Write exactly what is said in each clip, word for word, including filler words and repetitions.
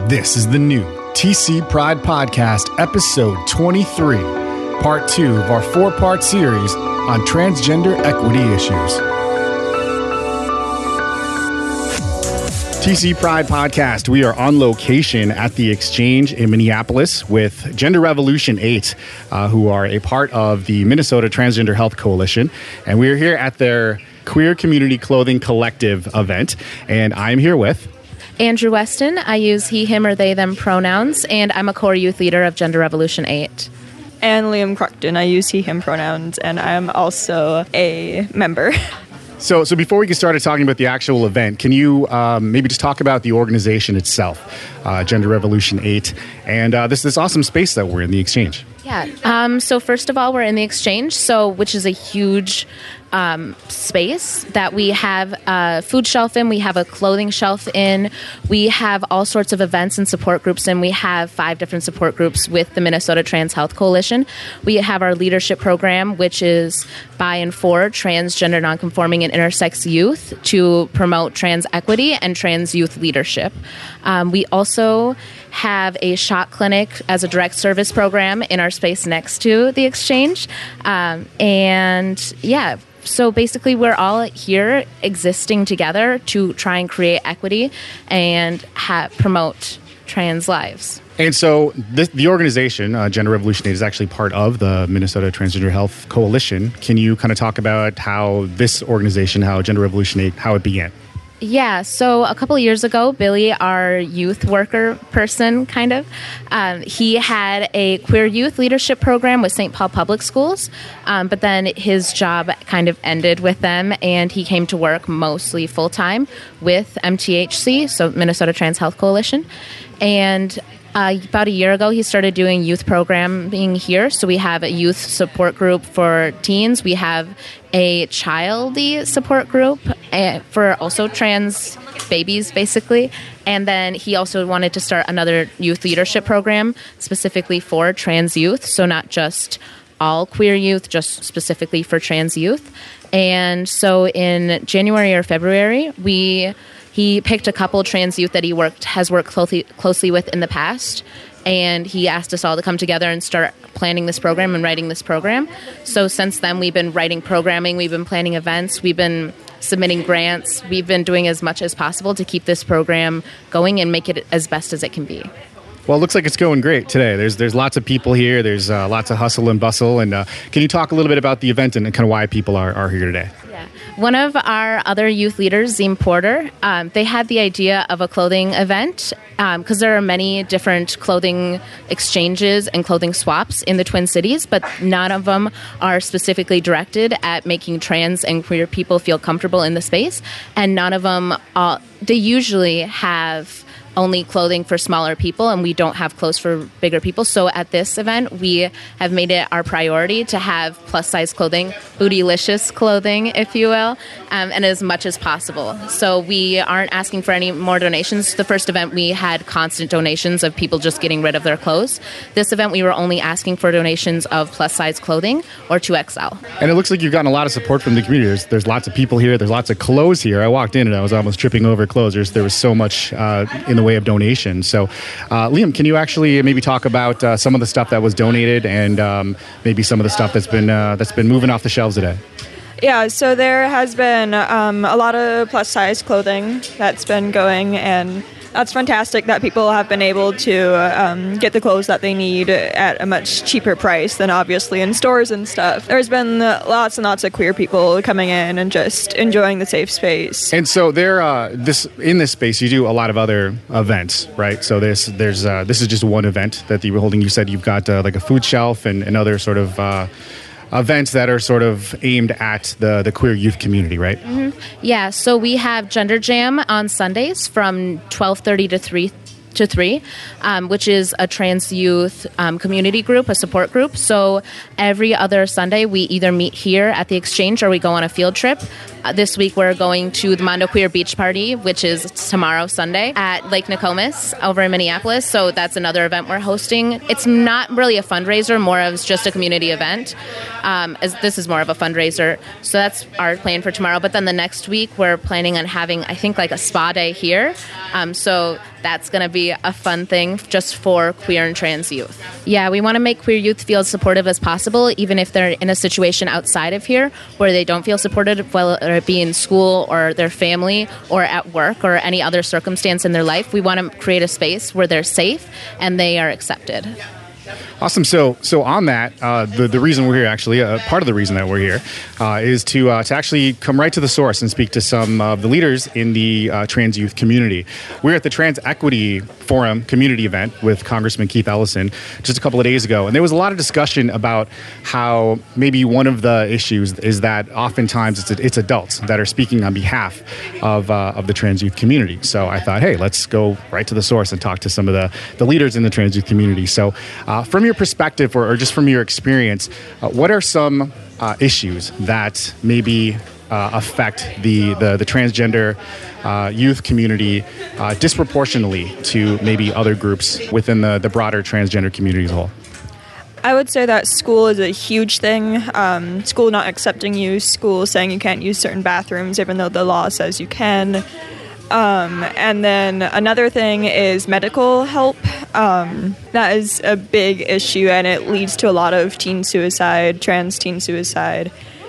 This is the new T C Pride Podcast, episode twenty-three, part two of our four-part series on transgender equity issues. T C Pride Podcast, we are on location at the Exchange in Minneapolis with Gender Revolution eight, uh, who are a part of the Minnesota Transgender Health Coalition. And we're here at their Queer Community Clothing Collective event. And I'm here with Andrew Weston. I use he, him, or they, them pronouns, and I'm a core youth leader of Gender Revolution eight. And Liam Cruckton. I use he, him pronouns, and I'm also a member. So so before we get started talking about the actual event, can you um, maybe just talk about the organization itself, uh, Gender Revolution eight, and uh, this this awesome space that we're in, the Exchange? Yeah. Um, so first of all, we're in the Exchange, so which is a huge um, space that we have a food shelf in, we have a clothing shelf in, we have all sorts of events and support groups, and we have five different support groups with the Minnesota Trans Health Coalition. We have our leadership program, which is by and for transgender, nonconforming, and intersex youth to promote trans equity and trans youth leadership. Um, we also have a shot clinic as a direct service program in our space next to the Exchange. Um, and yeah, so basically we're all here existing together to try and create equity and ha- promote trans lives. And so this, the organization, uh, Gender Revolution eight, is actually part of the Minnesota Transgender Health Coalition. Can you kind of talk about how this organization, how Gender Revolution eight, how it began? Yeah, so a couple of years ago, Billy, our youth worker person, kind of, um, he had a queer youth leadership program with Saint Paul Public Schools, um, but then his job kind of ended with them, and he came to work mostly full-time with M T H C, so Minnesota Trans Health Coalition, and Uh, about a year ago, he started doing youth programming here. So we have a youth support group for teens. We have a childy support group uh, for also trans babies, basically. And then he also wanted to start another youth leadership program specifically for trans youth. So not just all queer youth, just specifically for trans youth. And so in January or February, we... He picked a couple trans youth that he worked has worked closely, closely with in the past, and he asked us all to come together and start planning this program and writing this program. So since then, we've been writing programming, we've been planning events, we've been submitting grants, we've been doing as much as possible to keep this program going and make it as best as it can be. Well, it looks like it's going great today. There's there's lots of people here. There's uh, lots of hustle and bustle. And uh, can you talk a little bit about the event and kind of why people are, are here today? Yeah. One of our other youth leaders, Zim Porter, um, they had the idea of a clothing event because um, there are many different clothing exchanges and clothing swaps in the Twin Cities, but none of them are specifically directed at making trans and queer people feel comfortable in the space. And none of them, uh, they usually have only clothing for smaller people, and we don't have clothes for bigger people. So at this event, we have made it our priority to have plus-size clothing, bootylicious clothing, if you will, um, and as much as possible. So we aren't asking for any more donations. The first event, we had constant donations of people just getting rid of their clothes. This event, we were only asking for donations of plus-size clothing or two X L. And it looks like you've gotten a lot of support from the community. There's, there's lots of people here. There's lots of clothes here. I walked in and I was almost tripping over clothes. There's, there was so much uh, in the way of donation. So, uh, Liam, can you actually maybe talk about uh, some of the stuff that was donated and um, maybe some of the stuff that's been uh, that's been moving off the shelves today? Yeah, so there has been um, a lot of plus-size clothing that's been going, and that's fantastic that people have been able to um, get the clothes that they need at a much cheaper price than obviously in stores and stuff. There's been lots and lots of queer people coming in and just enjoying the safe space. And so there, uh, this in this space, you do a lot of other events, right? So there's there's uh, this is just one event that you were holding. You said you've got uh, like a food shelf and, and other sort of uh, events that are sort of aimed at the, the queer youth community, right? Mm-hmm. Yeah, so we have Gender Jam on Sundays from twelve thirty to three to three, um, which is a trans youth um, community group, a support group. So every other Sunday, we either meet here at the Exchange or we go on a field trip. Uh, this week, we're going to the Mondo Queer Beach Party, which is tomorrow, Sunday, at Lake Nokomis over in Minneapolis. So that's another event we're hosting. It's not really a fundraiser, more of just a community event. Um, as this is more of a fundraiser. So that's our plan for tomorrow. But then the next week, we're planning on having, I think, like a spa day here. Um, so that's going to be be a fun thing just for queer and trans youth. Yeah, we want to make queer youth feel as supportive as possible, even if they're in a situation outside of here where they don't feel supported, whether it be in school or their family or at work or any other circumstance in their life. We want to create a space where they're safe and they are accepted. Awesome. So, so on that, uh, the the reason we're here, actually, uh, part of the reason that we're here, uh, is to uh, to actually come right to the source and speak to some of the leaders in the uh, trans youth community. We're at the Trans Equity Forum community event with Congressman Keith Ellison just a couple of days ago, and there was a lot of discussion about how maybe one of the issues is that oftentimes it's it's adults that are speaking on behalf of uh, of the trans youth community. So I thought, hey, let's go right to the source and talk to some of the the leaders in the trans youth community. So. Uh, from your perspective, or, or just from your experience, uh, what are some uh, issues that maybe uh, affect the, the, the transgender uh, youth community uh, disproportionately to maybe other groups within the, the broader transgender community as a whole? I would say that school is a huge thing. Um, school not accepting you, school saying you can't use certain bathrooms even though the law says you can. Um, and then another thing is medical help. Um, that is a big issue, and it leads to a lot of teen suicide, trans teen suicide,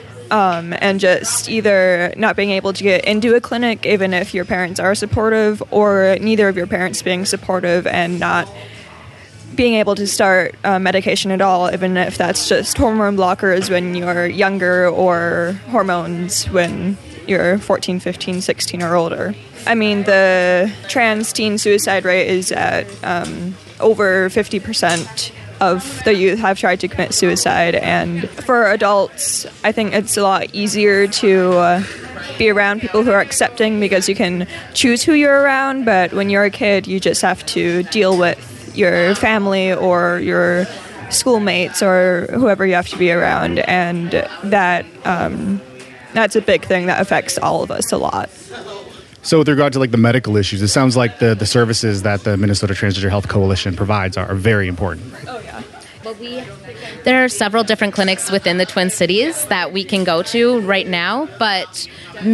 um, and just either not being able to get into a clinic even if your parents are supportive, or neither of your parents being supportive and not being able to start uh, medication at all, even if that's just hormone blockers when you're younger or hormones when you're fourteen, fifteen, sixteen or older. I mean, the trans teen suicide rate is at um, over fifty percent of the youth have tried to commit suicide. And for adults, I think it's a lot easier to uh, be around people who are accepting because you can choose who you're around. But when you're a kid, you just have to deal with your family or your schoolmates or whoever you have to be around. And that um, that's a big thing that affects all of us a lot. So with regard to like the medical issues, it sounds like the, the services that the Minnesota Transgender Health Coalition provides are, are very important. Right? Oh, yeah. Well, we, there are several different clinics within the Twin Cities that we can go to right now, but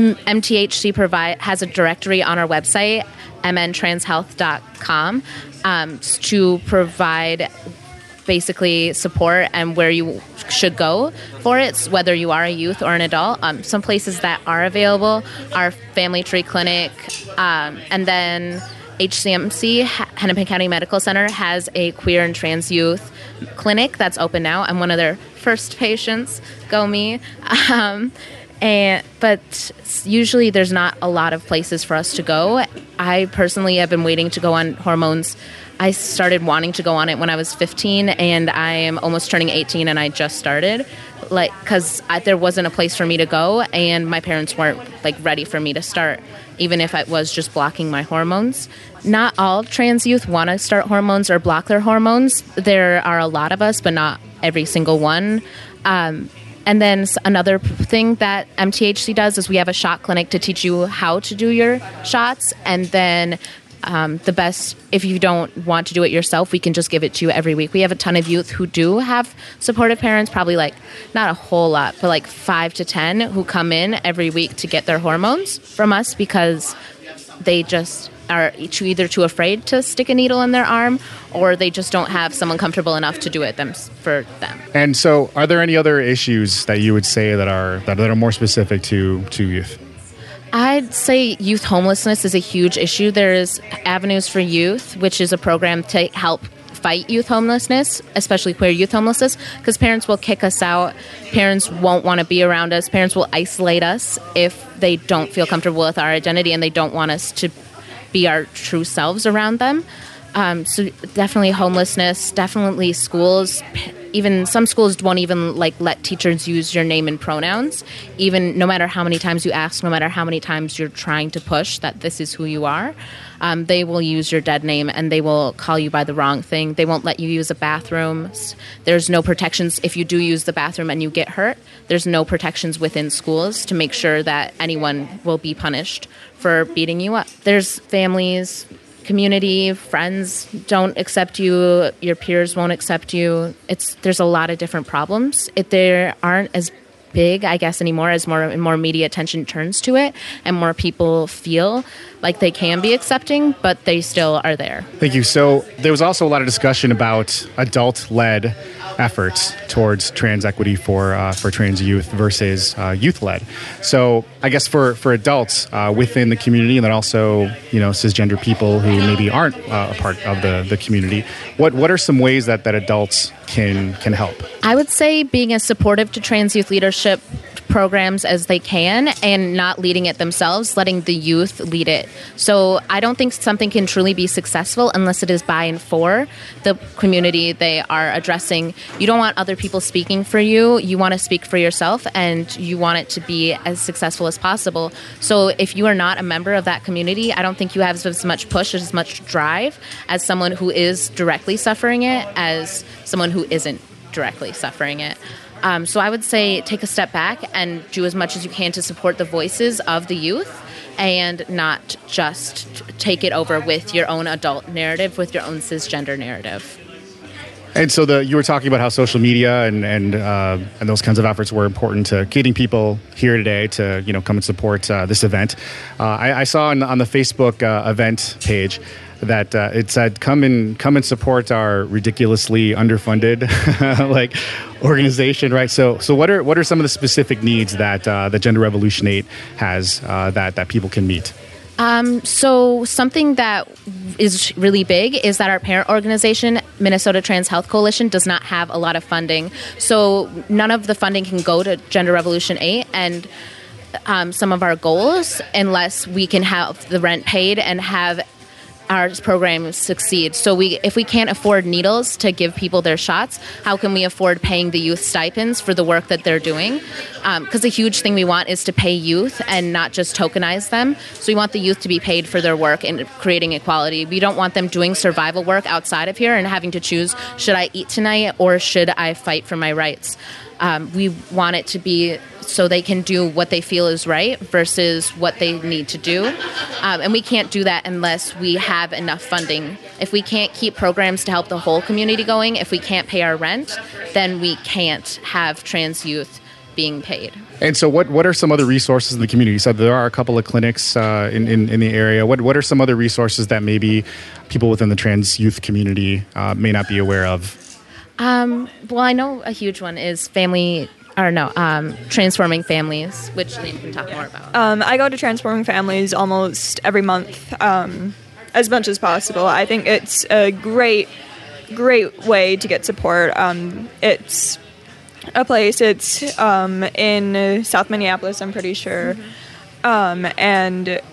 M T H C provide, has a directory on our website, m n trans health dot com, um, to provide basically support and where you should go for it, whether you are a youth or an adult. Um, some places that are available are Family Tree Clinic, um, and then H C M C, Hennepin County Medical Center, has a queer and trans youth clinic that's open now. I'm one of their first patients. Go me. Um, and but usually there's not a lot of places for us to go. I personally have been waiting to go on hormones. I started wanting to go on it when I was fifteen, and I am almost turning eighteen, and I just started, like, because there wasn't a place for me to go, and my parents weren't like ready for me to start, even if it was just blocking my hormones. Not all trans youth want to start hormones or block their hormones. There are a lot of us, but not every single one. Um, and then another thing that M T H C does is we have a shot clinic to teach you how to do your shots, and then Um, the best, if you don't want to do it yourself, we can just give it to you every week. We have a ton of youth who do have supportive parents, probably like, not a whole lot, but like five to ten who come in every week to get their hormones from us because they just are either too afraid to stick a needle in their arm or they just don't have someone comfortable enough to do it them, for them. And so are there any other issues that you would say that are, that are more specific to, to youth? I'd say youth homelessness is a huge issue. There's Avenues for Youth, which is a program to help fight youth homelessness, especially queer youth homelessness, because parents will kick us out. Parents won't want to be around us. Parents will isolate us if they don't feel comfortable with our identity and they don't want us to be our true selves around them. Um, so definitely homelessness, definitely schools. Even some schools won't even like let teachers use your name and pronouns, even no matter how many times you ask, no matter how many times you're trying to push that this is who you are. Um, they will use your dead name and they will call you by the wrong thing. They won't let you use a bathroom. There's no protections. If you do use the bathroom and you get hurt, there's no protections within schools to make sure that anyone will be punished for beating you up. There's families, community, friends don't accept you, your peers won't accept you. It's there's a lot of different problems. If there aren't as big, I guess, anymore as more and more media attention turns to it and more people feel like they can be accepting, but they still are there. Thank you. So there was also a lot of discussion about adult-led efforts towards trans equity for uh, for trans youth versus uh, youth-led. So I guess for, for adults uh, within the community, and then also, you know, cisgender people who maybe aren't uh, a part of the, the community, what what are some ways that, that adults can can help? I would say being as supportive to trans youth leadership programs as they can and not leading it themselves, letting the youth lead it. So I don't think something can truly be successful unless it is by and for the community they are addressing. You don't want other people speaking for you. You want to speak for yourself, and you want it to be as successful as possible. So if you are not a member of that community, I don't think you have as much push, as much drive as someone who is directly suffering it as someone who isn't directly suffering it. Um, so I would say take a step back and do as much as you can to support the voices of the youth and not just take it over with your own adult narrative, with your own cisgender narrative. And so the you were talking about how social media and and uh, and those kinds of efforts were important to getting people here today to, you know, come and support uh, this event. Uh, I, I saw on, on the Facebook uh, event page that uh, it said, come and come and support our ridiculously underfunded like organization, right? So so what are what are some of the specific needs that uh, that Gender Revolution eight has uh, that that people can meet? Um, so something that is really big is that our parent organization, Minnesota Trans Health Coalition, does not have a lot of funding. So none of the funding can go to Gender Revolution eight and um, some of our goals unless we can have the rent paid and have our program succeed. So we, if we can't afford needles to give people their shots, how can we afford paying the youth stipends for the work that they're doing? Because um, a huge thing we want is to pay youth and not just tokenize them. So we want the youth to be paid for their work and creating equality. We don't want them doing survival work outside of here and having to choose, should I eat tonight or should I fight for my rights? Um, we want it to be so they can do what they feel is right versus what they need to do. Um, and we can't do that unless we have enough funding. If we can't keep programs to help the whole community going, if we can't pay our rent, then we can't have trans youth being paid. And so what, what are some other resources in the community? You said there are a couple of clinics uh, in, in, in the area. What, what are some other resources that maybe people within the trans youth community uh, may not be aware of? Um, well, I know a huge one is family, or no, um, Transforming Families, which Lane can talk more about. Um, I go to Transforming Families almost every month, um, as much as possible. I think it's a great, great way to get support. Um, it's a place, it's um, in South Minneapolis, I'm pretty sure, mm-hmm. um, and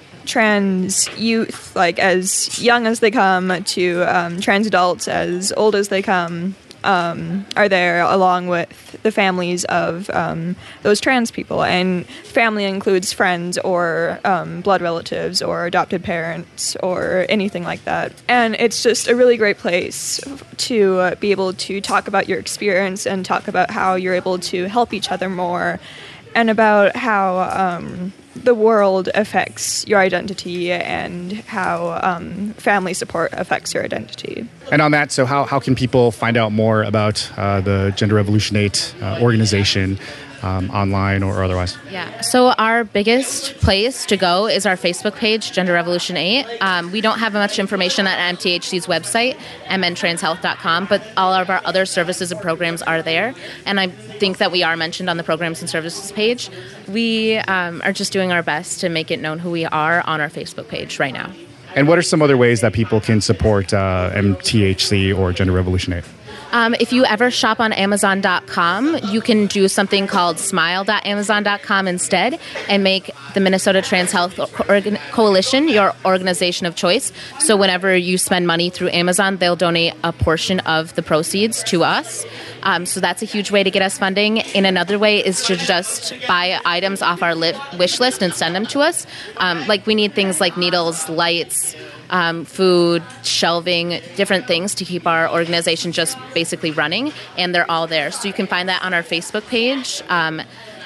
trans youth, like as young as they come to um, trans adults as old as they come, Um, are there along with the families of um, those trans people. And family includes friends or um, blood relatives or adopted parents or anything like that. And it's just a really great place to uh, be able to talk about your experience and talk about how you're able to help each other more and about how um, the world affects your identity and how um, family support affects your identity. And on that, so how, how can people find out more about uh, the Gender Revolution eight uh, organization um, online or otherwise? Yeah, so our biggest place to go is our Facebook page, Gender Revolution eight. Um, we don't have much information on M T H C's website, m n trans health dot com, but all of our other services and programs are there. And I think that we are mentioned on the programs and services page. We um, are just doing our best to make it known who we are on our Facebook page right now. And what are some other ways that people can support uh, M T H C or Gender Revolution eight? Um, if you ever shop on Amazon dot com, you can do something called smile dot amazon dot com instead and make the Minnesota Trans Health Coalition your organization of choice. So whenever you spend money through Amazon, they'll donate a portion of the proceeds to us. Um, so that's a huge way to get us funding. And another way is to just buy items off our li- wish list and send them to us. Um, like we need things like needles, lights, Um, food, shelving, different things to keep our organization just basically running, and they're all there. So you can find that on our Facebook page. Um,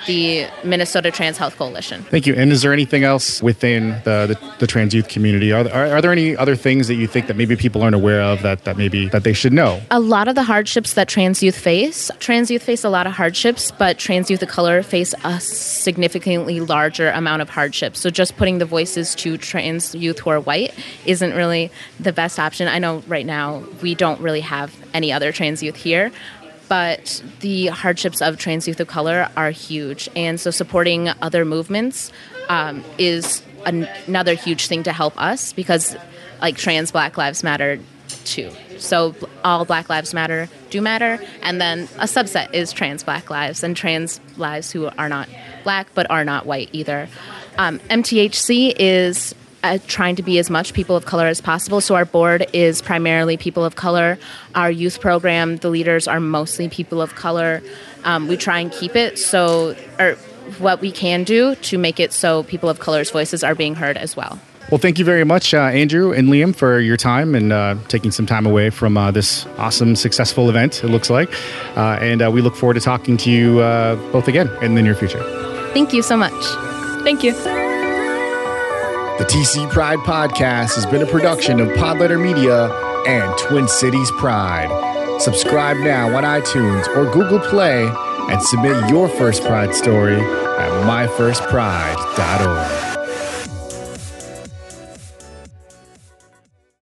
the Minnesota Trans Health Coalition. Thank you. And is there anything else within the, the, the trans youth community? Are, are, are there any other things that you think that maybe people aren't aware of that, that maybe that they should know? A lot of the hardships that trans youth face, trans youth face a lot of hardships, but trans youth of color face a significantly larger amount of hardships. So just putting the voices to trans youth who are white isn't really the best option. I know right now we don't really have any other trans youth here, but the hardships of trans youth of color are huge. And so supporting other movements um, is an- another huge thing to help us, because like trans Black Lives Matter too. So all Black Lives Matter do matter. And then a subset is trans Black lives and trans lives who are not Black but are not white either. Um, M T H C is Uh, trying to be as much people of color as possible. So our board is primarily people of color. Our youth program, the leaders are mostly people of color. Um, we try and keep it so, or what we can do to make it so people of color's voices are being heard as well. Well, thank you very much, uh, Andrew and Liam, for your time and uh, taking some time away from uh, this awesome, successful event, it looks like. Uh, and uh, we look forward to talking to you uh, both again in the near future. Thank you so much. Thank you. The T C Pride Podcast has been a production of Podletter Media and Twin Cities Pride. Subscribe now on iTunes or Google Play and submit your first Pride story at my first pride dot org.